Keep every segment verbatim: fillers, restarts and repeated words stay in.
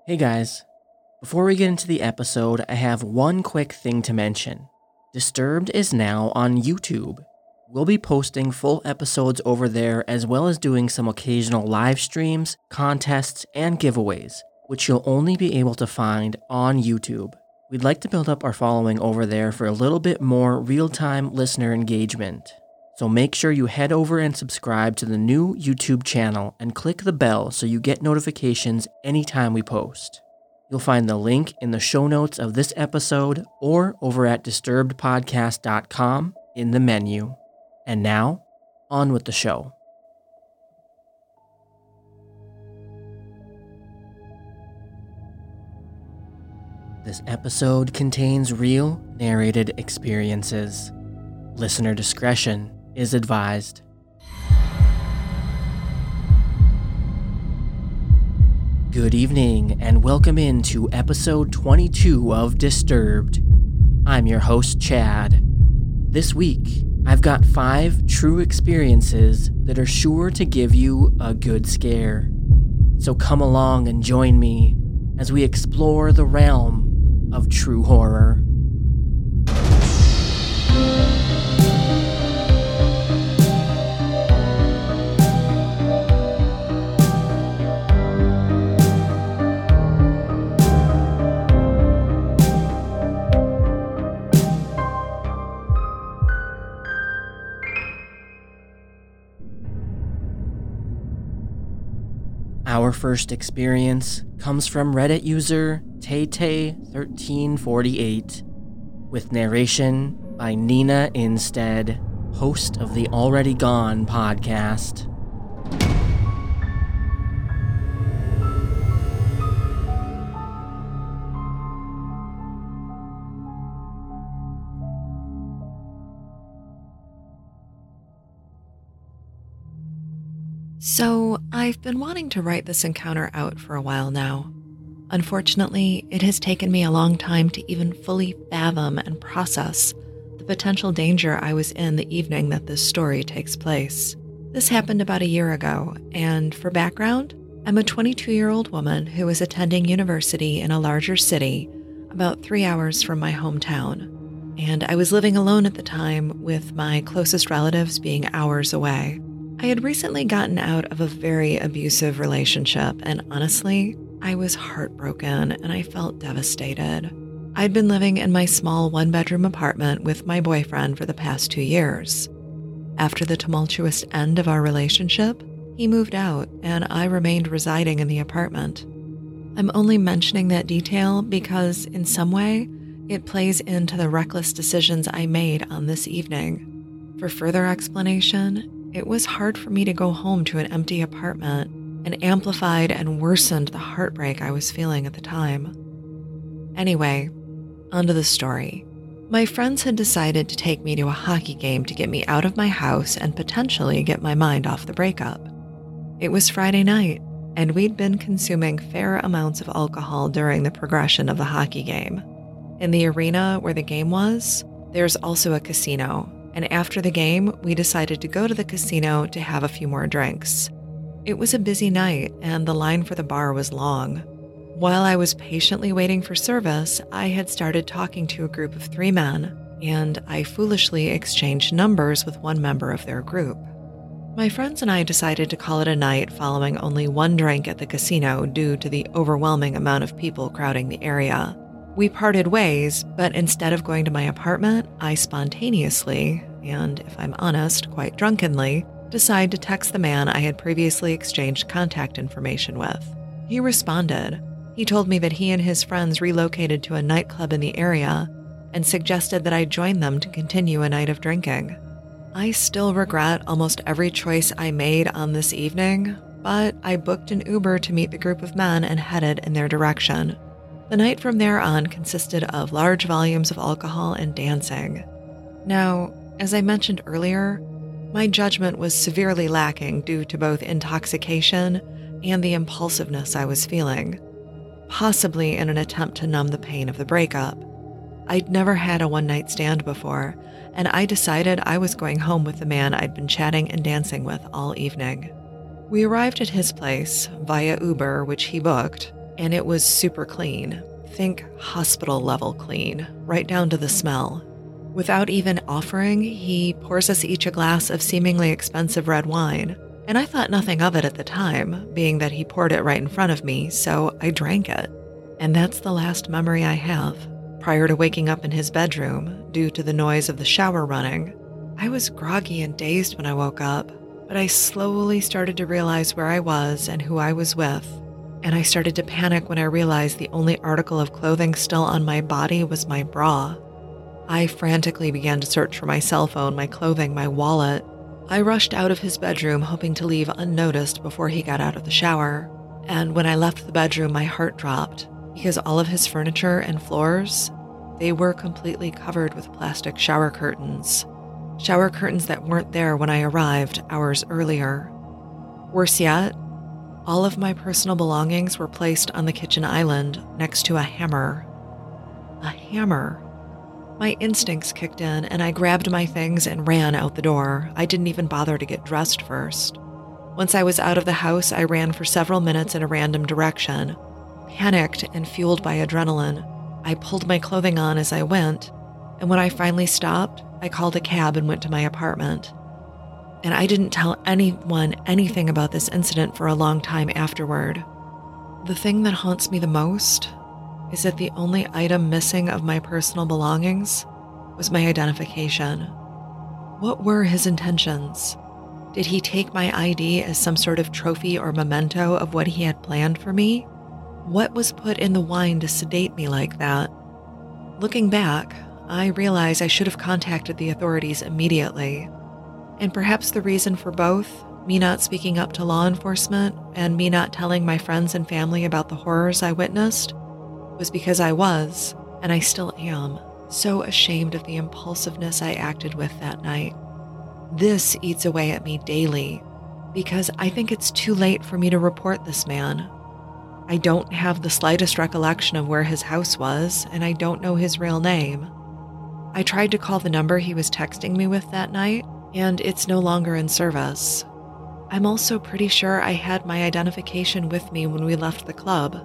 Hey guys, before we get into the episode, I have one quick thing to mention. Disturbed is now on YouTube. We'll be posting full episodes over there as well as doing some occasional live streams, contests, and giveaways, which you'll only be able to find on YouTube. We'd like to build up our following over there for a little bit more real-time listener engagement. So make sure you head over and subscribe to the new YouTube channel and click the bell so you get notifications anytime we post. You'll find the link in the show notes of this episode or over at disturbed podcast dot com in the menu. And now, on with the show. This episode contains real narrated experiences. Listener discretion is advised. Good evening and welcome into episode twenty-two of Disturbed. I'm your host, Chad. This week, I've got five true experiences that are sure to give you a good scare. So come along and join me as we explore the realm of true horror. Our first experience comes from Reddit user Tay Tay thirteen forty-eight, with narration by Nina Instead, host of the Already Gone podcast. So, I've been wanting to write this encounter out for a while now. Unfortunately, it has taken me a long time to even fully fathom and process the potential danger I was in the evening that this story takes place. This happened about a year ago, and for background, I'm a twenty-two-year-old woman who was attending university in a larger city about three hours from my hometown, and I was living alone at the time with my closest relatives being hours away. I had recently gotten out of a very abusive relationship, and honestly, I was heartbroken and I felt devastated. I'd been living in my small one-bedroom apartment with my boyfriend for the past two years. After the tumultuous end of our relationship, he moved out and I remained residing in the apartment. I'm only mentioning that detail because, in some way, it plays into the reckless decisions I made on this evening. For further explanation, it was hard for me to go home to an empty apartment and amplified and worsened the heartbreak I was feeling at the time. Anyway, onto the story. My friends had decided to take me to a hockey game to get me out of my house and potentially get my mind off the breakup. It was Friday night, and we'd been consuming fair amounts of alcohol during the progression of the hockey game. In the arena where the game was, there's also a casino. And after the game, we decided to go to the casino to have a few more drinks. It was a busy night, and the line for the bar was long. While I was patiently waiting for service, I had started talking to a group of three men, and I foolishly exchanged numbers with one member of their group. My friends and I decided to call it a night following only one drink at the casino due to the overwhelming amount of people crowding the area. We parted ways, but instead of going to my apartment, I spontaneously, and if I'm honest, quite drunkenly, decided to text the man I had previously exchanged contact information with. He responded. He told me that he and his friends relocated to a nightclub in the area and suggested that I join them to continue a night of drinking. I still regret almost every choice I made on this evening, but I booked an Uber to meet the group of men and headed in their direction. The night from there on consisted of large volumes of alcohol and dancing. Now, as I mentioned earlier, my judgment was severely lacking due to both intoxication and the impulsiveness I was feeling, possibly in an attempt to numb the pain of the breakup. I'd never had a one-night stand before, and I decided I was going home with the man I'd been chatting and dancing with all evening. We arrived at his place via Uber, which he booked, and it was super clean. Think hospital level clean, right down to the smell. Without even offering, he pours us each a glass of seemingly expensive red wine, and I thought nothing of it at the time, being that he poured it right in front of me, so I drank it. And that's the last memory I have. Prior to waking up in his bedroom, due to the noise of the shower running, I was groggy and dazed when I woke up, but I slowly started to realize where I was and who I was with, and I started to panic when I realized the only article of clothing still on my body was my bra. I frantically began to search for my cell phone, my clothing, my wallet. I rushed out of his bedroom, hoping to leave unnoticed before he got out of the shower, and when I left the bedroom, my heart dropped, because all of his furniture and floors, they were completely covered with plastic shower curtains. Shower curtains that weren't there when I arrived hours earlier. Worse yet, all of my personal belongings were placed on the kitchen island next to a hammer. A hammer. My instincts kicked in and I grabbed my things and ran out the door. I didn't even bother to get dressed first. Once I was out of the house, I ran for several minutes in a random direction. Panicked and fueled by adrenaline, I pulled my clothing on as I went, and when I finally stopped, I called a cab and went to my apartment. And I didn't tell anyone anything about this incident for a long time afterward. The thing that haunts me the most is that the only item missing of my personal belongings was my identification. What were his intentions? Did he take my I D as some sort of trophy or memento of what he had planned for me? What was put in the wine to sedate me like that? Looking back, I realize I should have contacted the authorities immediately. And perhaps the reason for both, me not speaking up to law enforcement and me not telling my friends and family about the horrors I witnessed, was because I was, and I still am, so ashamed of the impulsiveness I acted with that night. This eats away at me daily, because I think it's too late for me to report this man. I don't have the slightest recollection of where his house was, and I don't know his real name. I tried to call the number he was texting me with that night, and it's no longer in service. I'm also pretty sure I had my identification with me when we left the club.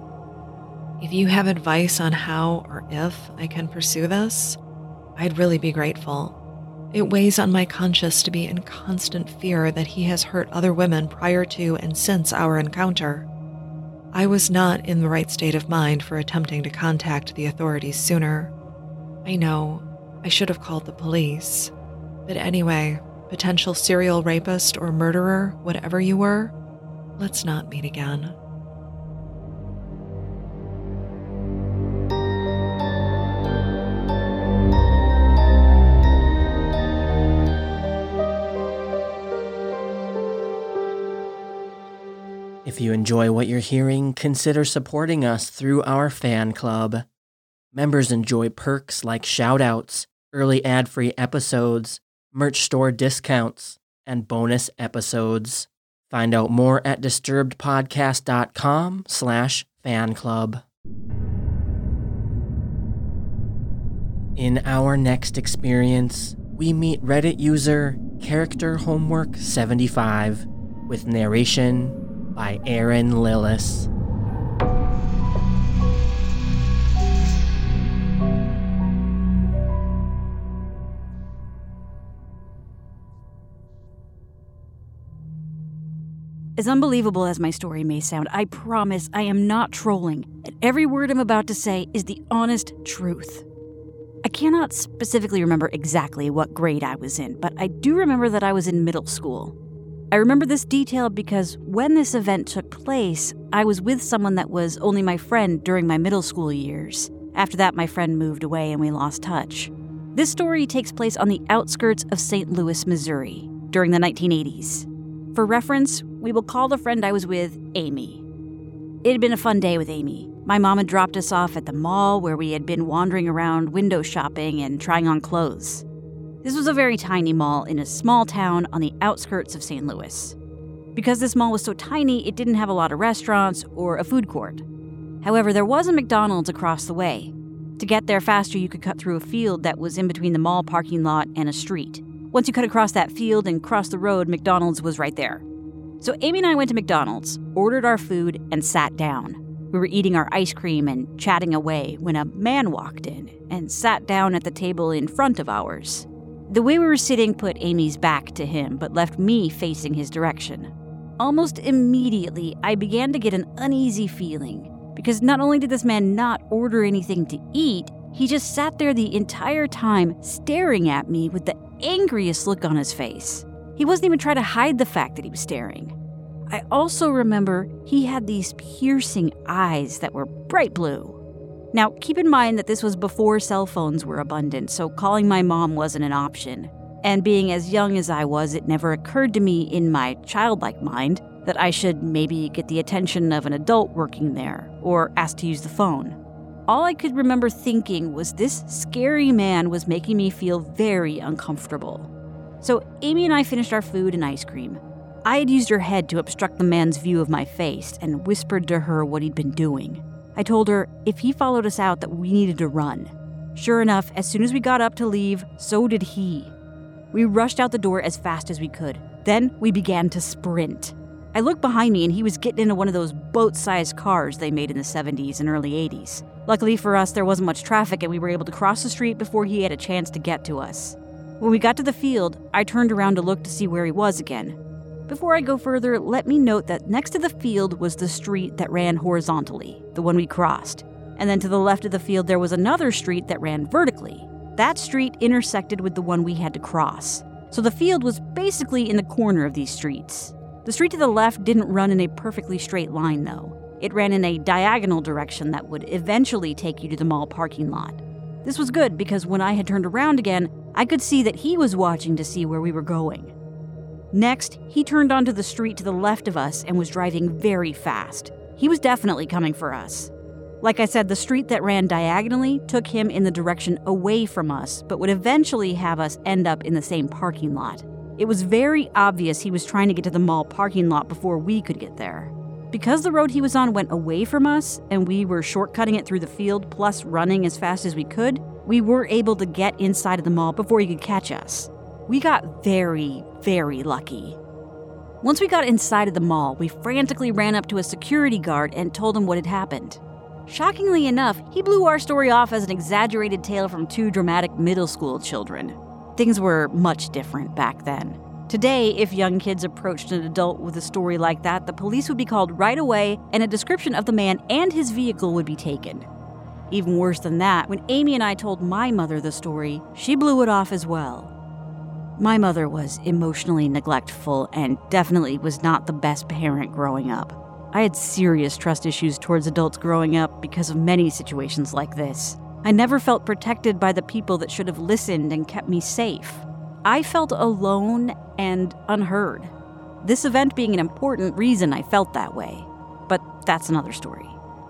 If you have advice on how or if I can pursue this, I'd really be grateful. It weighs on my conscience to be in constant fear that he has hurt other women prior to and since our encounter. I was not in the right state of mind for attempting to contact the authorities sooner. I know, I should have called the police. But anyway, potential serial rapist or murderer, whatever you were, let's not meet again. If you enjoy what you're hearing, consider supporting us through our fan club. Members enjoy perks like shoutouts, early ad-free episodes, merch store discounts, and bonus episodes. Find out more at disturbedpodcast.com slash fan club. In our next experience, we meet Reddit user Character Homework seventy-five with narration by Aaron Lillis. As unbelievable as my story may sound, I promise I am not trolling, and every word I'm about to say is the honest truth. I cannot specifically remember exactly what grade I was in, but I do remember that I was in middle school. I remember this detail because when this event took place, I was with someone that was only my friend during my middle school years. After that, my friend moved away and we lost touch. This story takes place on the outskirts of Saint Louis, Missouri, during the nineteen eighties. For reference, we will call the friend I was with Amy. It had been a fun day with Amy. My mom had dropped us off at the mall where we had been wandering around window shopping and trying on clothes. This was a very tiny mall in a small town on the outskirts of Saint Louis. Because this mall was so tiny, it didn't have a lot of restaurants or a food court. However, there was a McDonald's across the way. To get there faster, you could cut through a field that was in between the mall parking lot and a street. Once you cut across that field and crossed the road, McDonald's was right there. So Amy and I went to McDonald's, ordered our food, and sat down. We We were eating our ice cream and chatting away when a man walked in and sat down at the table in front of ours. The way we were sitting put Amy's back to him, but left me facing his direction. Almost immediately, I began to get an uneasy feeling, because not only did this man not order anything to eat, he just sat there the entire time staring at me with the angriest look on his face. He wasn't even trying to hide the fact that he was staring. I also remember he had these piercing eyes that were bright blue. Now, keep in mind that this was before cell phones were abundant, so calling my mom wasn't an option. And being as young as I was, it never occurred to me in my childlike mind that I should maybe get the attention of an adult working there, or ask to use the phone. All I could remember thinking was this scary man was making me feel very uncomfortable. So Amy and I finished our food and ice cream. I had used her head to obstruct the man's view of my face and whispered to her what he'd been doing. I told her if he followed us out that we needed to run. Sure enough, as soon as we got up to leave, so did he. We rushed out the door as fast as we could. Then we began to sprint. I looked behind me and he was getting into one of those boat-sized cars they made in the seventies and early eighties. Luckily for us, there wasn't much traffic and we were able to cross the street before he had a chance to get to us. When we got to the field, I turned around to look to see where he was again. Before I go further, let me note that next to the field was the street that ran horizontally, the one we crossed. And then to the left of the field, there was another street that ran vertically. That street intersected with the one we had to cross. So the field was basically in the corner of these streets. The street to the left didn't run in a perfectly straight line, though. It ran in a diagonal direction that would eventually take you to the mall parking lot. This was good because when I had turned around again, I could see that he was watching to see where we were going. Next, he turned onto the street to the left of us and was driving very fast. He was definitely coming for us. Like I said, the street that ran diagonally took him in the direction away from us, but would eventually have us end up in the same parking lot. It was very obvious he was trying to get to the mall parking lot before we could get there. Because the road he was on went away from us, and we were shortcutting it through the field plus running as fast as we could, we were able to get inside of the mall before he could catch us. We got very, very lucky. Once we got inside of the mall, we frantically ran up to a security guard and told him what had happened. Shockingly enough, he blew our story off as an exaggerated tale from two dramatic middle school children. Things were much different back then. Today, if young kids approached an adult with a story like that, the police would be called right away and a description of the man and his vehicle would be taken. Even worse than that, when Amy and I told my mother the story, she blew it off as well. My mother was emotionally neglectful and definitely was not the best parent growing up. I had serious trust issues towards adults growing up because of many situations like this. I never felt protected by the people that should have listened and kept me safe. I felt alone and unheard. This event being an important reason I felt that way. But that's another story.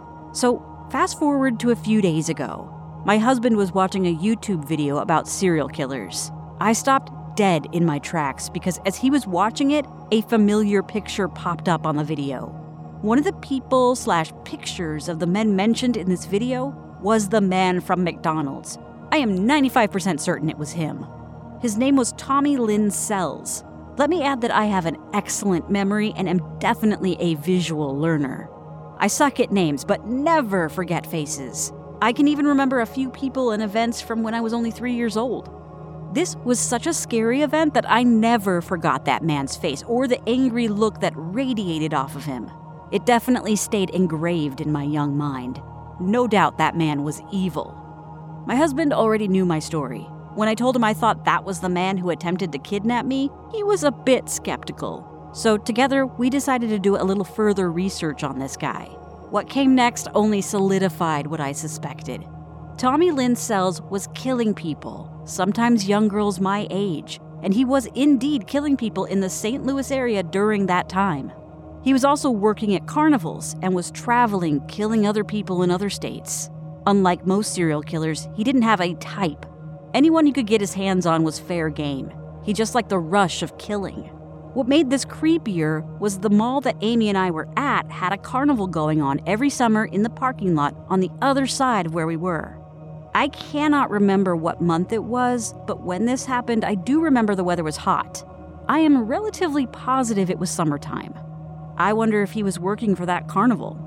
So, fast forward to a few days ago. My husband was watching a YouTube video about serial killers. I stopped dead in my tracks because as he was watching it, a familiar picture popped up on the video. One of the people slash pictures of the men mentioned in this video was the man from McDonald's. I am ninety-five percent certain it was him. His name was Tommy Lynn Sells. Let me add that I have an excellent memory and am definitely a visual learner. I suck at names, but never forget faces. I can even remember a few people and events from when I was only three years old. This was such a scary event that I never forgot that man's face or the angry look that radiated off of him. It definitely stayed engraved in my young mind. No doubt that man was evil. My husband already knew my story. When I told him I thought that was the man who attempted to kidnap me, he was a bit skeptical. So together, we decided to do a little further research on this guy. What came next only solidified what I suspected. Tommy Lynn Sells was killing people, sometimes young girls my age, and he was indeed killing people in the Saint Louis area during that time. He was also working at carnivals and was traveling, killing other people in other states. Unlike most serial killers, he didn't have a type. Anyone he could get his hands on was fair game. He just liked the rush of killing. What made this creepier was the mall that Amy and I were at had a carnival going on every summer in the parking lot on the other side of where we were. I cannot remember what month it was, but when this happened, I do remember the weather was hot. I am relatively positive it was summertime. I wonder if he was working for that carnival.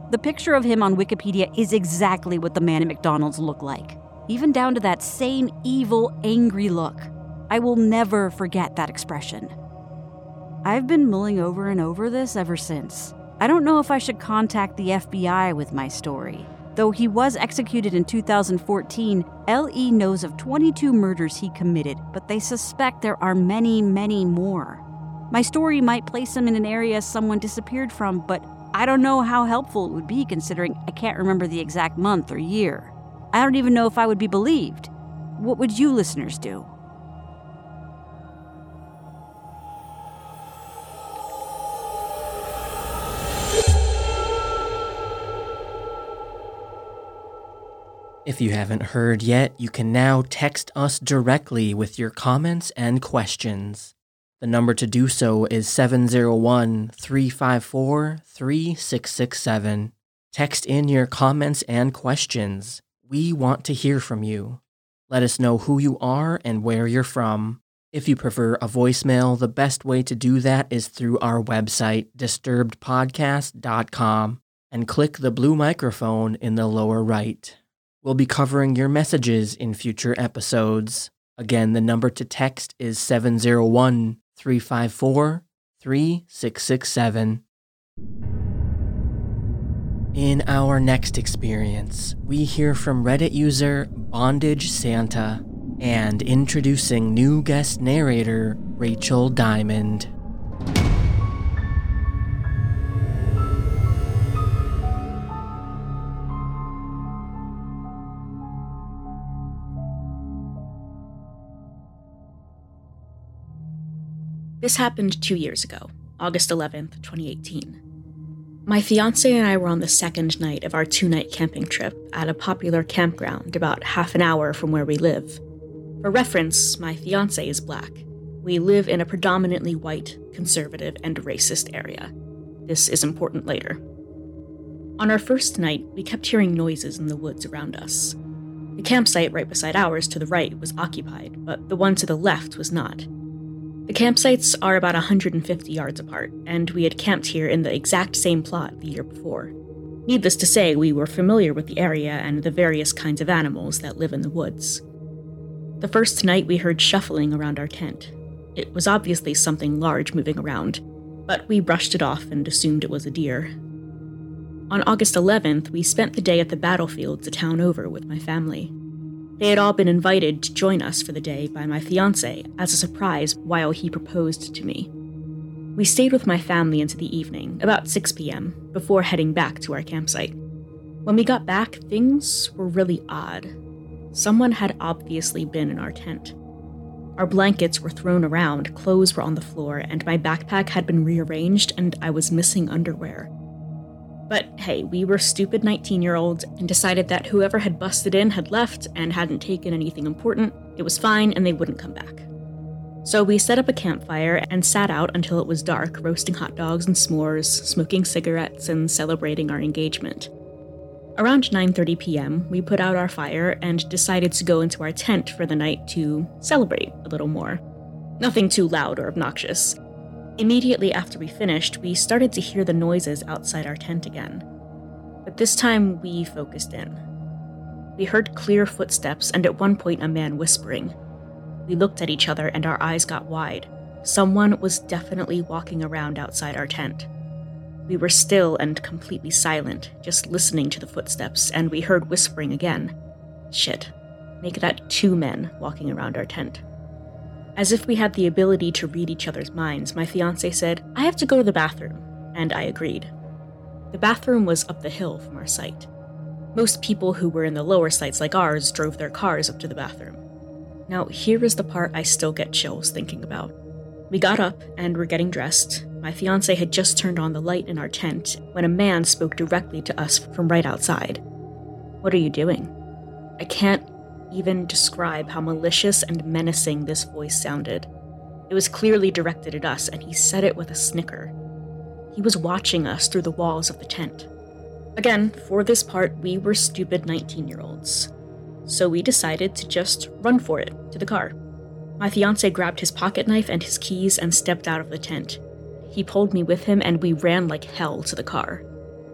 The picture of him on Wikipedia is exactly what the man at McDonald's looked like, even down to that same evil, angry look. I will never forget that expression. I've been mulling over and over this ever since. I don't know if I should contact the F B I with my story. Though he was executed in two thousand fourteen, L E knows of twenty-two murders he committed, but they suspect there are many, many more. My story might place him in an area someone disappeared from, but I don't know how helpful it would be considering I can't remember the exact month or year. I don't even know if I would be believed. What would you listeners do? If you haven't heard yet, you can now text us directly with your comments and questions. The number to do so is seven zero one, three five four, three six six seven. Text in your comments and questions. We want to hear from you. Let us know who you are and where you're from. If you prefer a voicemail, the best way to do that is through our website, disturbed podcast dot com, and click the blue microphone in the lower right. We'll be covering your messages in future episodes. Again, the number to text is seven zero one, three five four, three six six seven. In our next experience, we hear from Reddit user Bondage Santa and introducing new guest narrator Rachel Diamond. This happened two years ago, August eleventh, twenty eighteen. My fiancé and I were on the second night of our two-night camping trip at a popular campground about half an hour from where we live. For reference, my fiancé is black. We live in a predominantly white, conservative, and racist area. This is important later. On our first night, we kept hearing noises in the woods around us. The campsite right beside ours to the right was occupied, but the one to the left was not. The campsites are about one hundred fifty yards apart, and we had camped here in the exact same plot the year before. Needless to say, we were familiar with the area and the various kinds of animals that live in the woods. The first night we heard shuffling around our tent. It was obviously something large moving around, but we brushed it off and assumed it was a deer. On August eleventh, we spent the day at the battlefields a town over with my family. They had all been invited to join us for the day by my fiancé as a surprise while he proposed to me. We stayed with my family into the evening, about six p.m., before heading back to our campsite. When we got back, things were really odd. Someone had obviously been in our tent. Our blankets were thrown around, clothes were on the floor, and my backpack had been rearranged, and I was missing underwear. But hey, we were stupid nineteen-year-olds and decided that whoever had busted in had left and hadn't taken anything important, it was fine and they wouldn't come back. So we set up a campfire and sat out until it was dark, roasting hot dogs and s'mores, smoking cigarettes, and celebrating our engagement. Around nine thirty p.m., we put out our fire and decided to go into our tent for the night to celebrate a little more. Nothing too loud or obnoxious. Immediately after we finished, we started to hear the noises outside our tent again. But this time, we focused in. We heard clear footsteps and at one point a man whispering. We looked at each other and our eyes got wide. Someone was definitely walking around outside our tent. We were still and completely silent, just listening to the footsteps, and we heard whispering again. Shit. Make that two men walking around our tent. As if we had the ability to read each other's minds, my fiancé said, "I have to go to the bathroom," and I agreed. The bathroom was up the hill from our site. Most people who were in the lower sites like ours drove their cars up to the bathroom. Now, here is the part I still get chills thinking about. We got up and were getting dressed. My fiancé had just turned on the light in our tent when a man spoke directly to us from right outside. "What are you doing?" I can't even describe how malicious and menacing this voice sounded. It was clearly directed at us, and he said it with a snicker. He was watching us through the walls of the tent. Again, for this part, we were stupid nineteen-year-olds. So we decided to just run for it, to the car. My fiancé grabbed his pocket knife and his keys and stepped out of the tent. He pulled me with him, and we ran like hell to the car.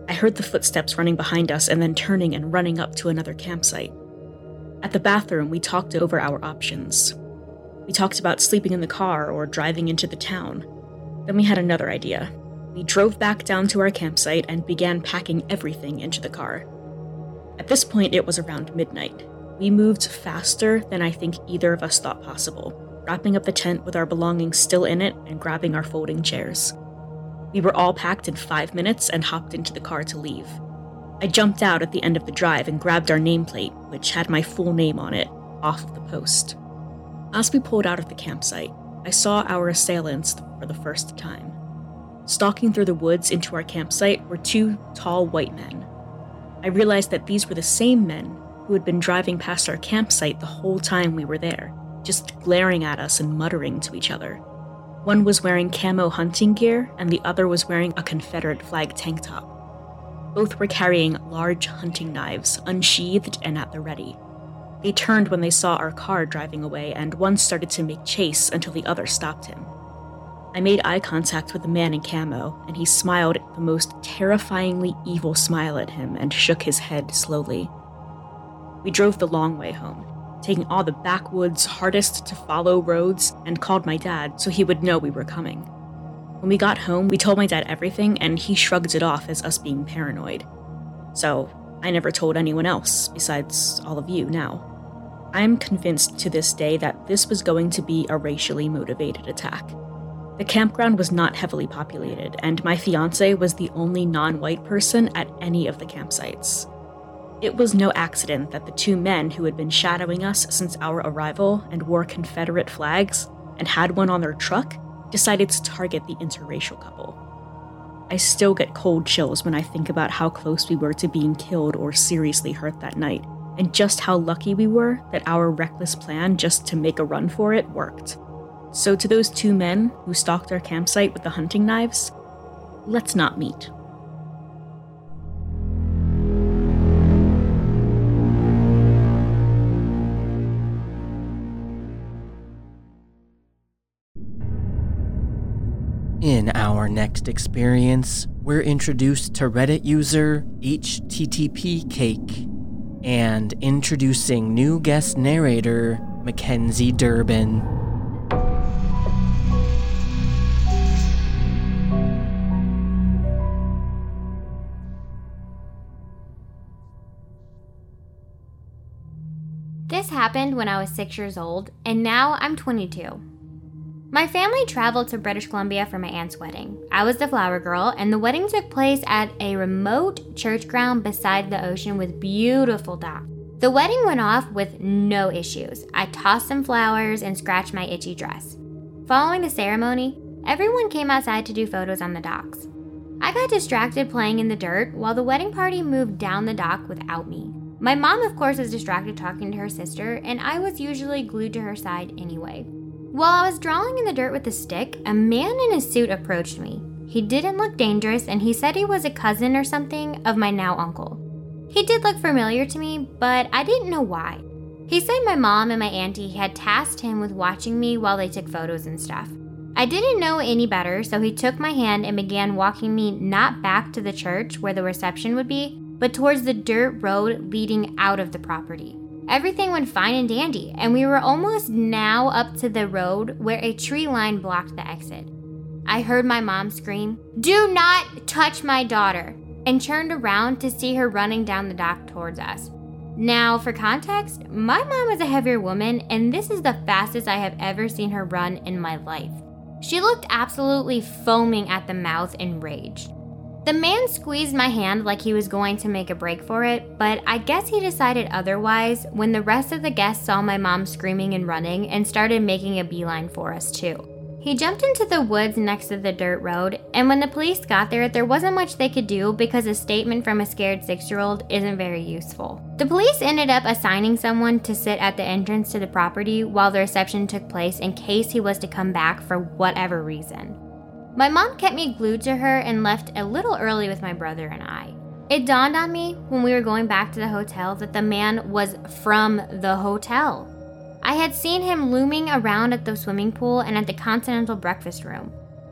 I heard the footsteps running behind us and then turning and running up to another campsite. At the bathroom, we talked over our options. We talked about sleeping in the car or driving into the town. Then we had another idea. We drove back down to our campsite and began packing everything into the car. At this point, it was around midnight. We moved faster than I think either of us thought possible, wrapping up the tent with our belongings still in it and grabbing our folding chairs. We were all packed in five minutes and hopped into the car to leave. I jumped out at the end of the drive and grabbed our nameplate, which had my full name on it, off of the post. As we pulled out of the campsite, I saw our assailants for the first time. Stalking through the woods into our campsite were two tall white men. I realized that these were the same men who had been driving past our campsite the whole time we were there, just glaring at us and muttering to each other. One was wearing camo hunting gear, and the other was wearing a Confederate flag tank top. Both were carrying large hunting knives, unsheathed and at the ready. They turned when they saw our car driving away, and one started to make chase until the other stopped him. I made eye contact with the man in camo, and he smiled the most terrifyingly evil smile at him and shook his head slowly. We drove the long way home, taking all the backwoods, hardest to follow roads, and called my dad so he would know we were coming. When we got home, we told my dad everything, and he shrugged it off as us being paranoid. So, I never told anyone else, besides all of you now. I am convinced to this day that this was going to be a racially motivated attack. The campground was not heavily populated, and my fiancé was the only non-white person at any of the campsites. It was no accident that the two men who had been shadowing us since our arrival and wore Confederate flags and had one on their truck decided to target the interracial couple. I still get cold chills when I think about how close we were to being killed or seriously hurt that night, and just how lucky we were that our reckless plan just to make a run for it worked. So to those two men who stalked our campsite with the hunting knives, let's not meet. In our next experience, we're introduced to Reddit user H T T P Cake and introducing new guest narrator Mackenzie Durbin. This happened when I was six years old, and now I'm twenty-two. My family traveled to British Columbia for my aunt's wedding. I was the flower girl, and the wedding took place at a remote church ground beside the ocean with beautiful docks. The wedding went off with no issues. I tossed some flowers and scratched my itchy dress. Following the ceremony, everyone came outside to do photos on the docks. I got distracted playing in the dirt while the wedding party moved down the dock without me. My mom, of course, was distracted talking to her sister, and I was usually glued to her side anyway. While I was drawing in the dirt with a stick, a man in a suit approached me. He didn't look dangerous, and he said he was a cousin or something of my now uncle. He did look familiar to me, but I didn't know why. He said my mom and my auntie had tasked him with watching me while they took photos and stuff. I didn't know any better, so he took my hand and began walking me not back to the church where the reception would be, but towards the dirt road leading out of the property. Everything went fine and dandy, and we were almost now up to the road where a tree line blocked the exit. I heard my mom scream, "Do not touch my daughter," and turned around to see her running down the dock towards us. Now, for context, my mom is a heavier woman, and this is the fastest I have ever seen her run in my life. She looked absolutely foaming at the mouth in rage. The man squeezed my hand like he was going to make a break for it, but I guess he decided otherwise when the rest of the guests saw my mom screaming and running and started making a beeline for us too. He jumped into the woods next to the dirt road, and when the police got there, there wasn't much they could do because a statement from a scared six-year-old isn't very useful. The police ended up assigning someone to sit at the entrance to the property while the reception took place in case he was to come back for whatever reason. My mom kept me glued to her and left a little early with my brother and I. It dawned on me when we were going back to the hotel that the man was from the hotel. I had seen him looming around at the swimming pool and at the Continental breakfast room.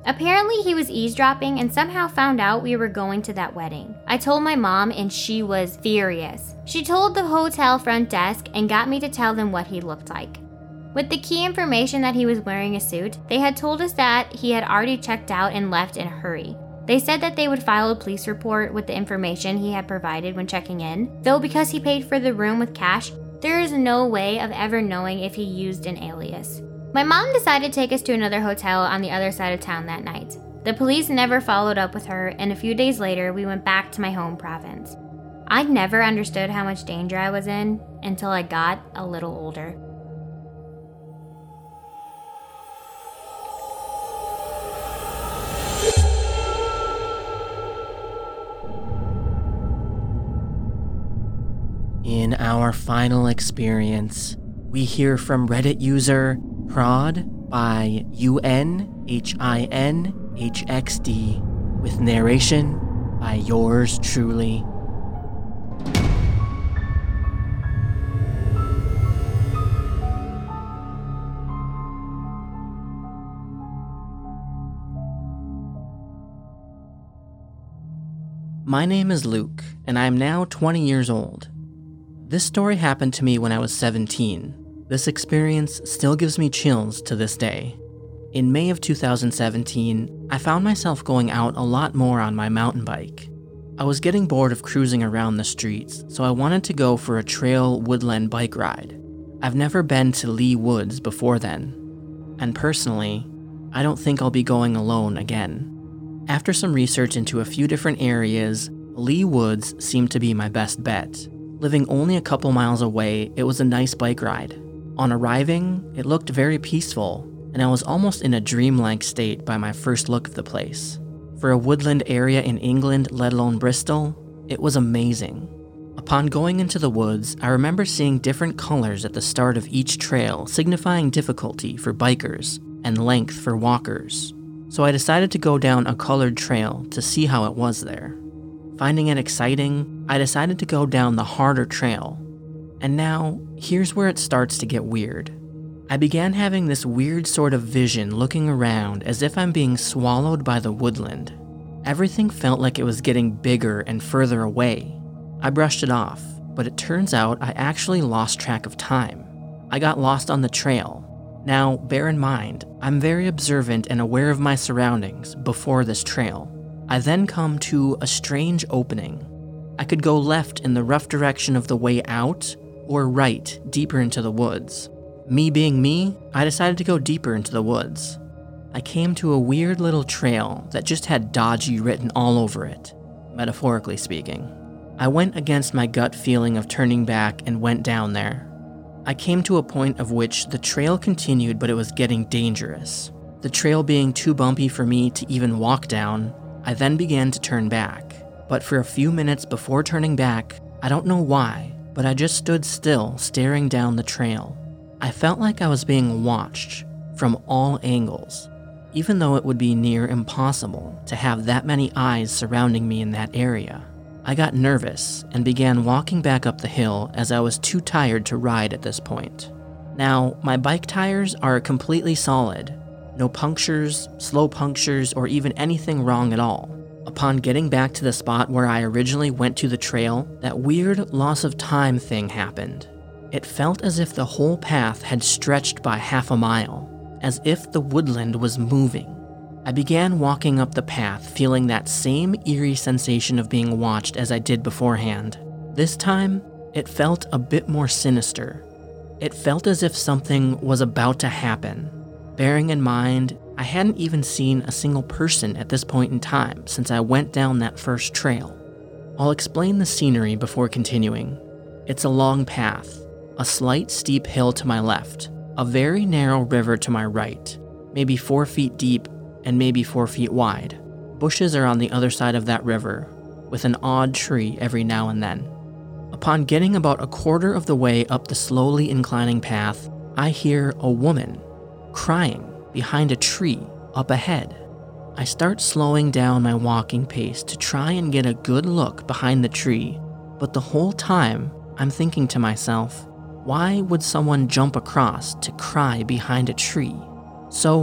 Apparently, he was eavesdropping and somehow found out we were going to that wedding. I told my mom and she was furious. She told the hotel front desk and got me to tell them what he looked like. With the key information that he was wearing a suit, they had told us that he had already checked out and left in a hurry. They said that they would file a police report with the information he had provided when checking in, though because he paid for the room with cash, there is no way of ever knowing if he used an alias. My mom decided to take us to another hotel on the other side of town that night. The police never followed up with her, and a few days later, we went back to my home province. I never understood how much danger I was in until I got a little older. In our final experience, we hear from Reddit user Prod by U N H I N H X D with narration by yours truly. My name is Luke, and I am now twenty years old. This story happened to me when I was seventeen. This experience still gives me chills to this day. In May of two thousand seventeen, I found myself going out a lot more on my mountain bike. I was getting bored of cruising around the streets, so I wanted to go for a trail woodland bike ride. I've never been to Lee Woods before then, and personally, I don't think I'll be going alone again. After some research into a few different areas, Lee Woods seemed to be my best bet. Living only a couple miles away, it was a nice bike ride. On arriving, it looked very peaceful, and I was almost in a dreamlike state by my first look of the place. For a woodland area in England, let alone Bristol, it was amazing. Upon going into the woods, I remember seeing different colors at the start of each trail, signifying difficulty for bikers and length for walkers. So I decided to go down a colored trail to see how it was there. Finding it exciting, I decided to go down the harder trail. And now, here's where it starts to get weird. I began having this weird sort of vision looking around as if I'm being swallowed by the woodland. Everything felt like it was getting bigger and further away. I brushed it off, but it turns out I actually lost track of time. I got lost on the trail. Now, bear in mind, I'm very observant and aware of my surroundings before this trail. I then come to a strange opening. I could go left in the rough direction of the way out, or right, deeper into the woods. Me being me, I decided to go deeper into the woods. I came to a weird little trail that just had dodgy written all over it, metaphorically speaking. I went against my gut feeling of turning back and went down there. I came to a point of which the trail continued, but it was getting dangerous. The trail being too bumpy for me to even walk down, I then began to turn back. But for a few minutes before turning back, I don't know why, but I just stood still, staring down the trail. I felt like I was being watched from all angles, even though it would be near impossible to have that many eyes surrounding me in that area. I got nervous and began walking back up the hill as I was too tired to ride at this point. Now, my bike tires are completely solid. No punctures, slow punctures, or even anything wrong at all. Upon getting back to the spot where I originally went to the trail, that weird loss of time thing happened. It felt as if the whole path had stretched by half a mile, as if the woodland was moving. I began walking up the path, feeling that same eerie sensation of being watched as I did beforehand. This time, it felt a bit more sinister. It felt as if something was about to happen. Bearing in mind, I hadn't even seen a single person at this point in time since I went down that first trail. I'll explain the scenery before continuing. It's a long path, a slight steep hill to my left, a very narrow river to my right, maybe four feet deep and maybe four feet wide. Bushes are on the other side of that river, with an odd tree every now and then. Upon getting about a quarter of the way up the slowly inclining path, I hear a woman crying behind a tree up ahead. I start slowing down my walking pace to try and get a good look behind the tree, but the whole time I'm thinking to myself, why would someone jump across to cry behind a tree? So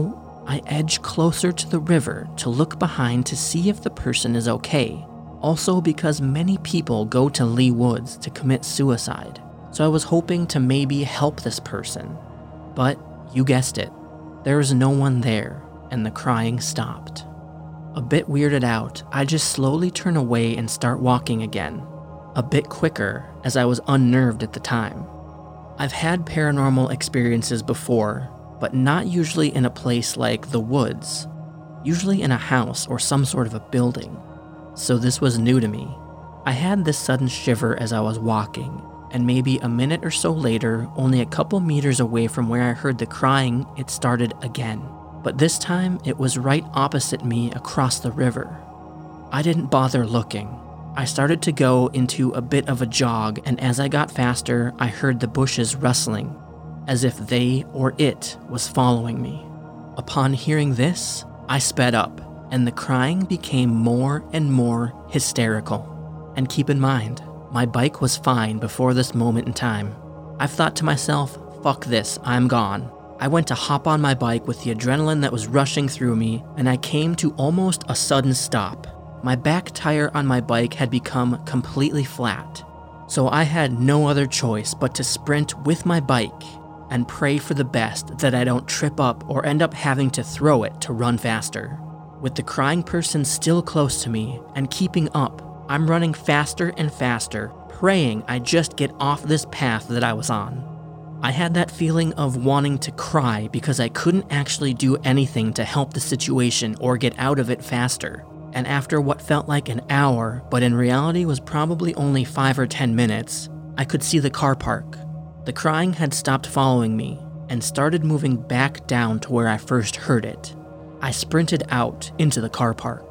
I edge closer to the river to look behind to see if the person is okay. Also because many people go to Leigh Woods to commit suicide, so I was hoping to maybe help this person. But you guessed it, there was no one there, and the crying stopped. A bit weirded out, I just slowly turn away and start walking again, a bit quicker as I was unnerved at the time. I've had paranormal experiences before, but not usually in a place like the woods, usually in a house or some sort of a building. So this was new to me. I had this sudden shiver as I was walking, and maybe a minute or so later, only a couple meters away from where I heard the crying, it started again. But this time, it was right opposite me across the river. I didn't bother looking. I started to go into a bit of a jog, and as I got faster, I heard the bushes rustling, as if they or it was following me. Upon hearing this, I sped up, and the crying became more and more hysterical. And keep in mind, my bike was fine before this moment in time. I've thought to myself, fuck this, I'm gone. I went to hop on my bike with the adrenaline that was rushing through me, and I came to almost a sudden stop. My back tire on my bike had become completely flat, so I had no other choice but to sprint with my bike and pray for the best that I don't trip up or end up having to throw it to run faster. With the crying person still close to me and keeping up, I'm running faster and faster, praying I just get off this path that I was on. I had that feeling of wanting to cry because I couldn't actually do anything to help the situation or get out of it faster. And after what felt like an hour, but in reality was probably only five or ten minutes, I could see the car park. The crying had stopped following me and started moving back down to where I first heard it. I sprinted out into the car park.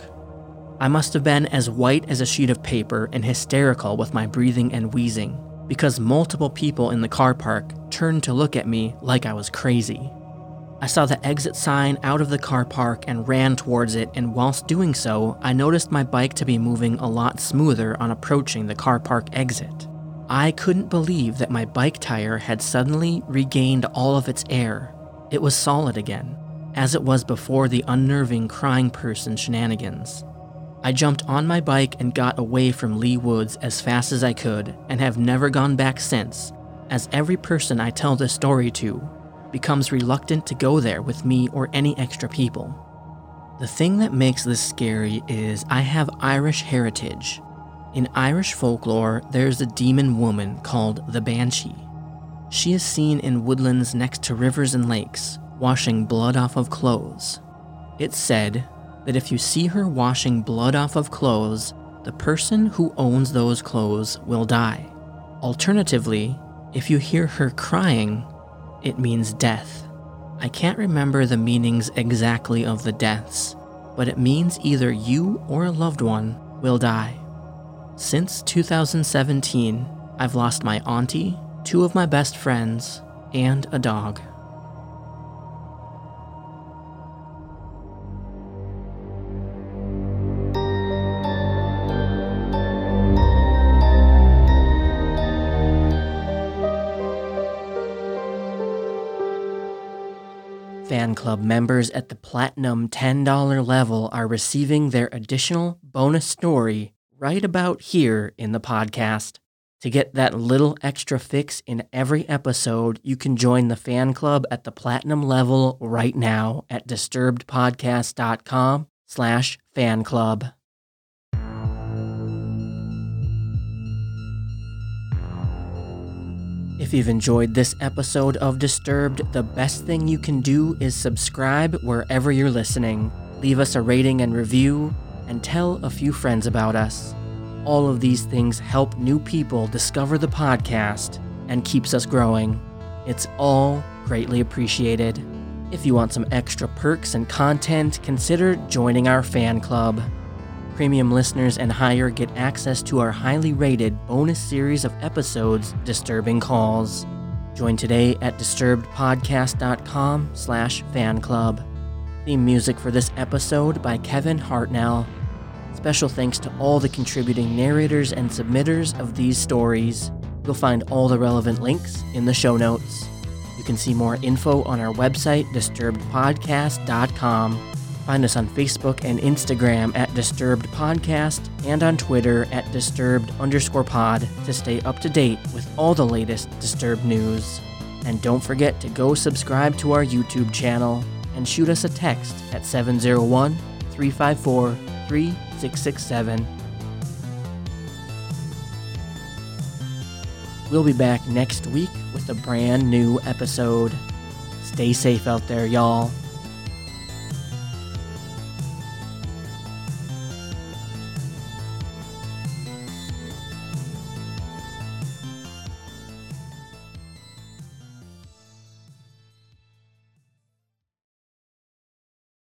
I must have been as white as a sheet of paper and hysterical with my breathing and wheezing, because multiple people in the car park turned to look at me like I was crazy. I saw the exit sign out of the car park and ran towards it, and whilst doing so, I noticed my bike to be moving a lot smoother on approaching the car park exit. I couldn't believe that my bike tire had suddenly regained all of its air. It was solid again, as it was before the unnerving crying person shenanigans. I jumped on my bike and got away from Leigh Woods as fast as I could, and have never gone back since, as every person I tell this story to becomes reluctant to go there with me or any extra people. The thing that makes this scary is I have Irish heritage. In Irish folklore, there's a demon woman called the Banshee. She is seen in woodlands next to rivers and lakes, washing blood off of clothes. It's said that if you see her washing blood off of clothes, the person who owns those clothes will die. Alternatively, if you hear her crying, it means death. I can't remember the meanings exactly of the deaths, but it means either you or a loved one will die. Since two thousand seventeen, I've lost my auntie, two of my best friends, and a dog. Fan club members at the Platinum ten dollars level are receiving their additional bonus story right about here in the podcast. To get that little extra fix in every episode, you can join the fan club at the Platinum level right now at disturbedpodcast.com slash fan club. If you've enjoyed this episode of Disturbed, the best thing you can do is subscribe wherever you're listening, leave us a rating and review, and tell a few friends about us. All of these things help new people discover the podcast and keeps us growing. It's all greatly appreciated. If you want some extra perks and content, consider joining our fan club. Premium listeners and higher get access to our highly rated bonus series of episodes, Disturbing Calls. Join today at disturbedpodcast.com slash fan club. Theme music for this episode by Kevin Hartnell. Special thanks to all the contributing narrators and submitters of these stories. You'll find all the relevant links in the show notes. You can see more info on our website, disturbed podcast dot com. Find us on Facebook and Instagram at Disturbed Podcast and on Twitter at Disturbed underscore pod to stay up to date with all the latest Disturbed news. And don't forget to go subscribe to our YouTube channel and shoot us a text at seven zero one, three five four, three six six seven. We'll be back next week with a brand new episode. Stay safe out there, y'all.